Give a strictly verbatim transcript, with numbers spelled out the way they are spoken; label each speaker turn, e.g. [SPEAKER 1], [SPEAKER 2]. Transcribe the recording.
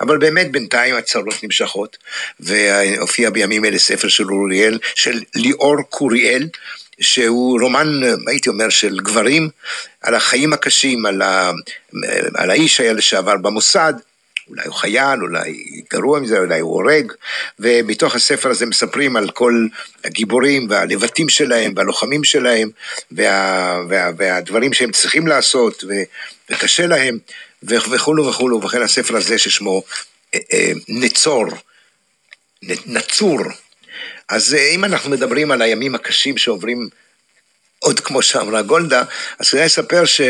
[SPEAKER 1] אבל באמת בינתיים הצרות נמשכות, והופיע בימים אלה ספר של אוריאל, של ליאור קוריאל, שהוא רומן, הייתי אומר, של גברים, על החיים הקשים, על, ה... על האיש היה לשעבר במוסד, אולי הוא חייל, אולי גרוע מזה, אולי הוא הורג, ומתוך הספר הזה מספרים על כל הגיבורים והלבטים שלהם, והלוחמים שלהם, וה... וה... והדברים שהם צריכים לעשות, ו... וקשה להם, וכולו וכולו, וכן הספר הזה ששמו נצור, נצור. אז אם אנחנו מדברים על הימים הקשים שעוברים, עוד כמו שאמרה גולדה, אז כדאי לספר ש...